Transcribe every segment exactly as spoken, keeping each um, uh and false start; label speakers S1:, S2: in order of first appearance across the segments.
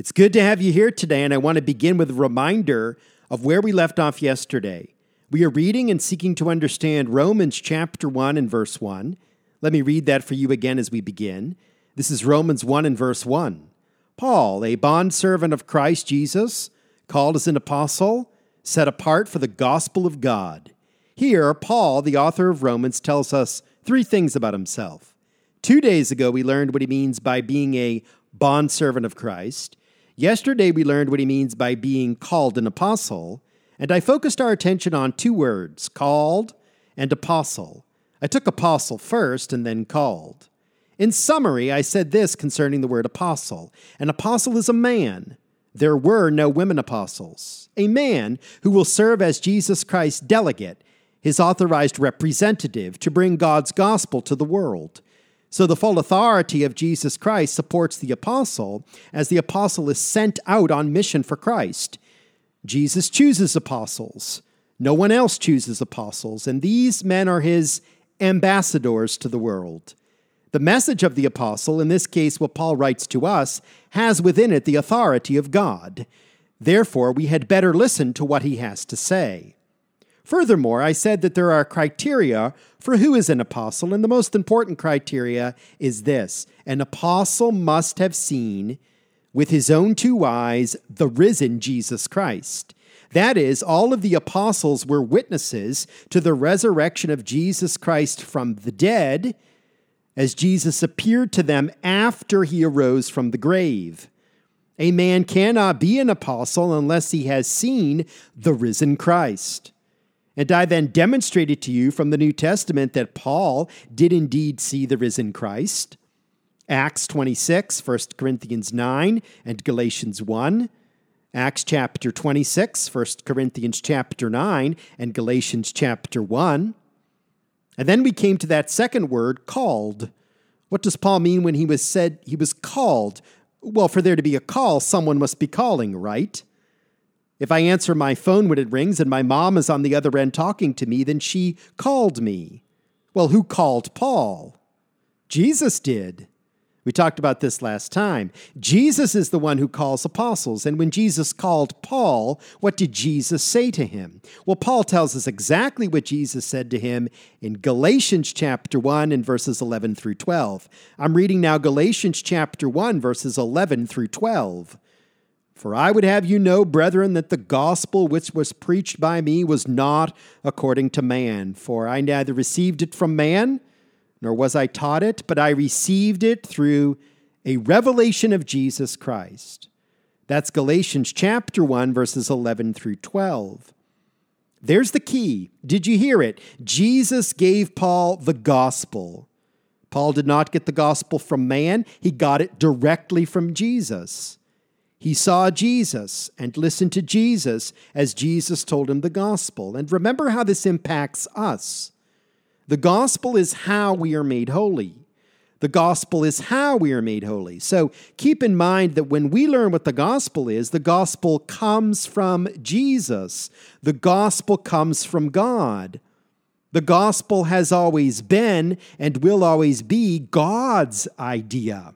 S1: It's good to have you here today, and I want to begin with a reminder of where we left off yesterday. We are reading and seeking to understand Romans chapter one and verse one. Let me read that for you again as we begin. This is Romans one and verse one. Paul, a bondservant of Christ Jesus, called as an apostle, set apart for the gospel of God. Here, Paul, the author of Romans, tells us three things about himself. Two days ago, we learned what he means by being a bondservant of Christ. Yesterday, we learned what he means by being called an apostle, and I focused our attention on two words, called and apostle. I took apostle first and then called. In summary, I said this concerning the word apostle. An apostle is a man. There were no women apostles. A man who will serve as Jesus Christ's delegate, his authorized representative to bring God's gospel to the world. So the full authority of Jesus Christ supports the apostle as the apostle is sent out on mission for Christ. Jesus chooses apostles. No one else chooses apostles, and these men are his ambassadors to the world. The message of the apostle, in this case what Paul writes to us, has within it the authority of God. Therefore, we had better listen to what he has to say. Furthermore, I said that there are criteria for who is an apostle, and the most important criteria is this. An apostle must have seen with his own two eyes the risen Jesus Christ. That is, all of the apostles were witnesses to the resurrection of Jesus Christ from the dead, as Jesus appeared to them after he arose from the grave. A man cannot be an apostle unless he has seen the risen Christ. And I then demonstrated to you from the New Testament that Paul did indeed see the risen Christ. Acts twenty-six, First Corinthians nine, and Galatians one. Acts chapter twenty-six, First Corinthians chapter nine, and Galatians chapter one. And then we came to that second word, called. What does Paul mean when he was said he was called? Well, for there to be a call, someone must be calling, right? If I answer my phone when it rings and my mom is on the other end talking to me, then she called me. Well, who called Paul? Jesus did. We talked about this last time. Jesus is the one who calls apostles. And when Jesus called Paul, what did Jesus say to him? Well, Paul tells us exactly what Jesus said to him in Galatians chapter one and verses eleven through twelve. I'm reading now Galatians chapter one, verses eleven through twelve. For I would have you know, brethren, that the gospel which was preached by me was not according to man. For I neither received it from man, nor was I taught it, but I received it through a revelation of Jesus Christ. That's Galatians chapter one, verses eleven through twelve. There's the key. Did you hear it? Jesus gave Paul the gospel. Paul did not get the gospel from man. He got it directly from Jesus. He saw Jesus and listened to Jesus as Jesus told him the gospel. And remember how this impacts us. The gospel is how we are made holy. The gospel is how we are made holy. So keep in mind that when we learn what the gospel is, the gospel comes from Jesus. The gospel comes from God. The gospel has always been and will always be God's idea.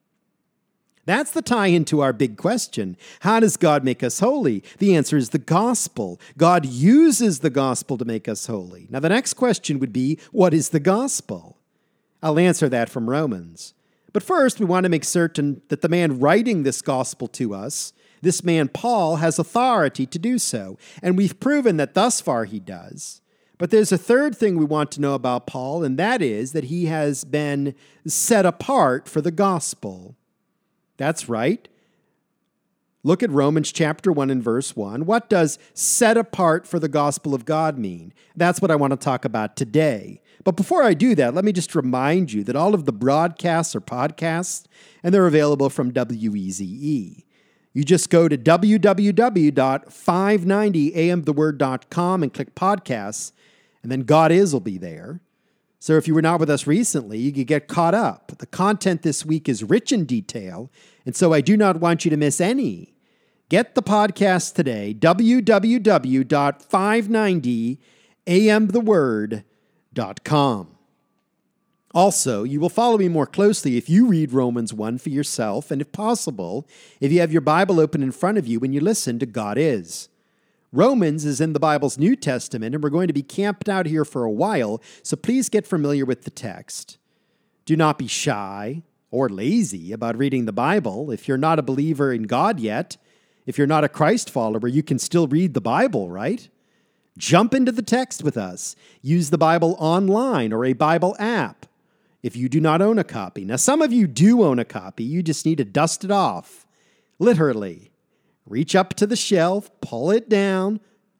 S1: That's the tie into our big question. How does God make us holy? The answer is the gospel. God uses the gospel to make us holy. Now, the next question would be, what is the gospel? I'll answer that from Romans. But first, we want to make certain that the man writing this gospel to us, this man Paul, has authority to do so. And we've proven that thus far he does. But there's a third thing we want to know about Paul, and that is that he has been set apart for the gospel. That's right. Look at Romans chapter one and verse one. What does set apart for the gospel of God mean? That's what I want to talk about today. But before I do that, let me just remind you that all of the broadcasts are podcasts, and they're available from W E Z E. You just go to w w w dot five ninety a m the word dot com and click podcasts, and then God Is will be there. So if you were not with us recently, you could get caught up. The content this week is rich in detail, and so I do not want you to miss any. Get the podcast today, w w w dot five ninety a m the word dot com. Also, you will follow me more closely if you read Romans one for yourself, and if possible, if you have your Bible open in front of you when you listen to God Is. Romans is in the Bible's New Testament, and we're going to be camped out here for a while, so please get familiar with the text. Do not be shy or lazy about reading the Bible. If you're not a believer in God yet, if you're not a Christ follower, you can still read the Bible, right? Jump into the text with us. Use the Bible online or a Bible app if you do not own a copy. Now, some of you do own a copy. You just need to dust it off. Literally. Reach up to the shelf, pull it down,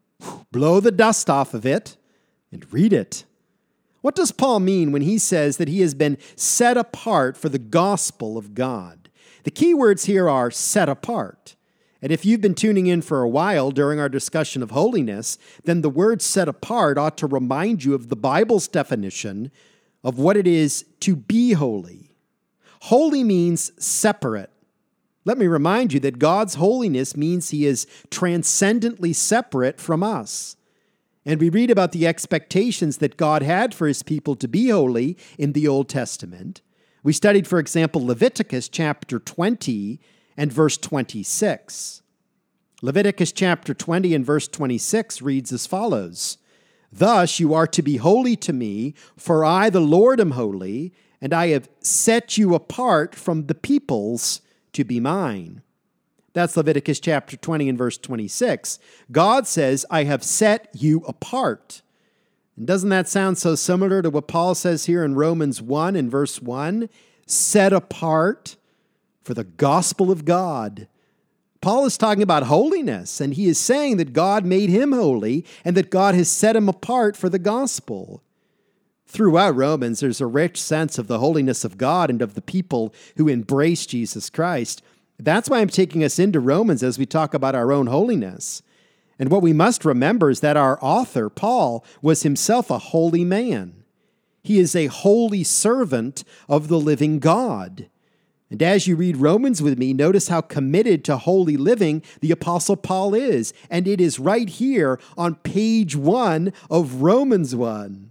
S1: blow the dust off of it, and read it. What does Paul mean when he says that he has been set apart for the gospel of God? The key words here are set apart. And if you've been tuning in for a while during our discussion of holiness, then the word set apart ought to remind you of the Bible's definition of what it is to be holy. Holy means separate. Let me remind you that God's holiness means he is transcendently separate from us. And we read about the expectations that God had for his people to be holy in the Old Testament. We studied, for example, Leviticus chapter twenty and verse twenty-six. Leviticus chapter twenty and verse twenty-six reads as follows: "Thus you are to be holy to me, for I, the Lord, am holy, and I have set you apart from the peoples to be mine." That's Leviticus chapter twenty and verse twenty-six. God says, I have set you apart. And doesn't that sound so similar to what Paul says here in Romans one and verse one? Set apart for the gospel of God. Paul is talking about holiness, and he is saying that God made him holy and that God has set him apart for the gospel. Throughout Romans, there's a rich sense of the holiness of God and of the people who embrace Jesus Christ. That's why I'm taking us into Romans as we talk about our own holiness. And what we must remember is that our author, Paul, was himself a holy man. He is a holy servant of the living God. And as you read Romans with me, notice how committed to holy living the Apostle Paul is. And it is right here on page one of Romans one.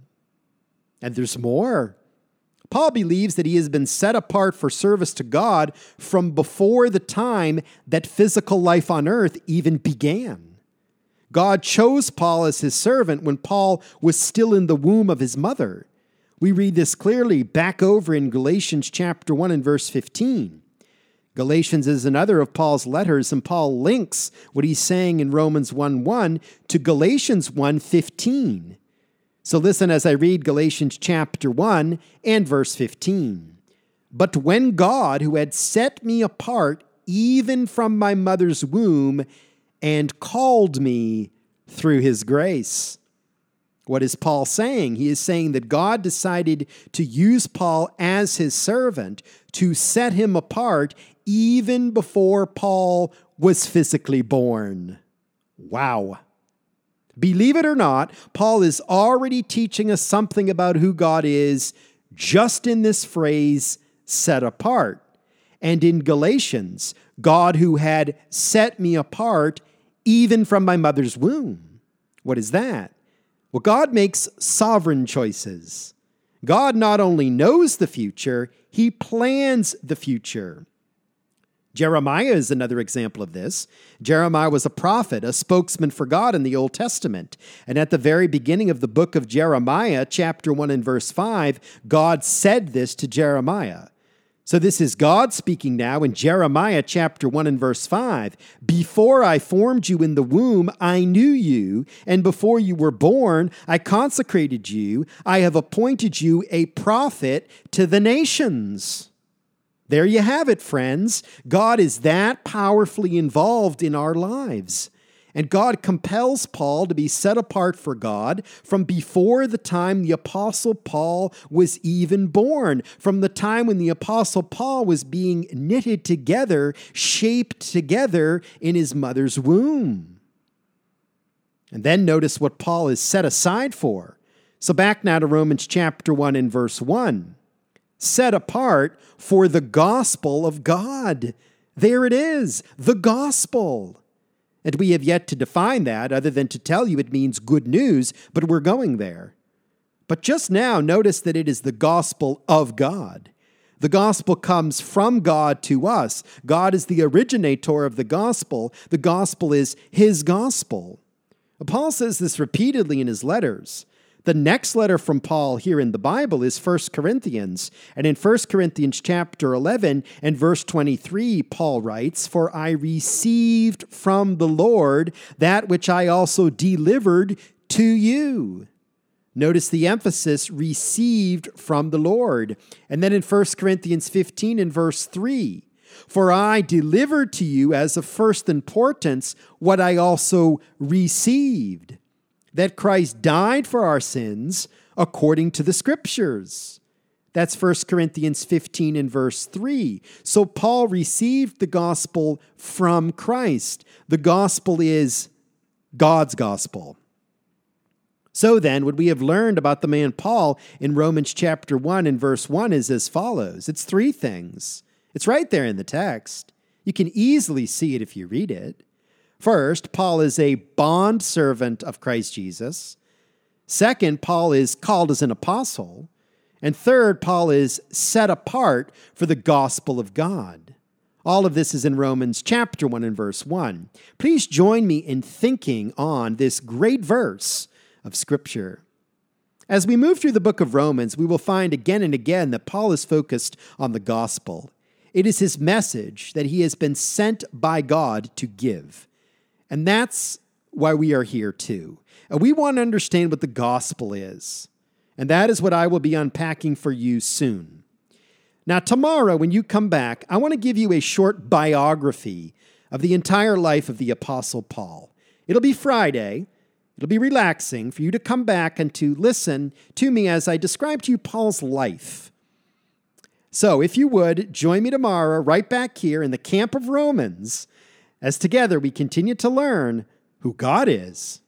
S1: And there's more. Paul believes that he has been set apart for service to God from before the time that physical life on earth even began. God chose Paul as his servant when Paul was still in the womb of his mother. We read this clearly back over in Galatians chapter one and verse fifteen. Galatians is another of Paul's letters, and Paul links what he's saying in Romans one one to Galatians one fifteen. So listen as I read Galatians chapter one and verse fifteen. "But when God, who had set me apart even from my mother's womb, and called me through his grace." What is Paul saying? He is saying that God decided to use Paul as his servant to set him apart even before Paul was physically born. Wow. Believe it or not, Paul is already teaching us something about who God is just in this phrase, set apart. And in Galatians, God who had set me apart even from my mother's womb. What is that? Well, God makes sovereign choices. God not only knows the future, he plans the future. Jeremiah is another example of this. Jeremiah was a prophet, a spokesman for God in the Old Testament. And at the very beginning of the book of Jeremiah, chapter one and verse five, God said this to Jeremiah. So this is God speaking now in Jeremiah chapter one and verse five. "Before I formed you in the womb, I knew you, and before you were born, I consecrated you. I have appointed you a prophet to the nations." There you have it, friends. God is that powerfully involved in our lives. And God compels Paul to be set apart for God from before the time the Apostle Paul was even born, from the time when the Apostle Paul was being knitted together, shaped together in his mother's womb. And then notice what Paul is set aside for. So back now to Romans chapter one and verse one. Set apart for the gospel of God. There it is, the gospel. And we have yet to define that other than to tell you it means good news, but we're going there. But just now, notice that it is the gospel of God. The gospel comes from God to us. God is the originator of the gospel. The gospel is his gospel. Paul says this repeatedly in his letters. The next letter from Paul here in the Bible is First Corinthians. And in First Corinthians chapter eleven and verse twenty-three, Paul writes, "For I received from the Lord that which I also delivered to you." Notice the emphasis, received from the Lord. And then in First Corinthians fifteen and verse three, "For I delivered to you as of first importance what I also received, that Christ died for our sins according to the Scriptures." That's First Corinthians fifteen and verse three. So Paul received the gospel from Christ. The gospel is God's gospel. So then, what we have learned about the man Paul in Romans chapter one and verse one is as follows. It's three things. It's right there in the text. You can easily see it if you read it. First, Paul is a bondservant of Christ Jesus. Second, Paul is called as an apostle. And third, Paul is set apart for the gospel of God. All of this is in Romans chapter one and verse one. Please join me in thinking on this great verse of Scripture. As we move through the book of Romans, we will find again and again that Paul is focused on the gospel. It is his message that he has been sent by God to give. And that's why we are here too. And we want to understand what the gospel is. And that is what I will be unpacking for you soon. Now, tomorrow, when you come back, I want to give you a short biography of the entire life of the Apostle Paul. It'll be Friday. It'll be relaxing for you to come back and to listen to me as I describe to you Paul's life. So, if you would, join me tomorrow right back here in the camp of Romans as together we continue to learn who God is.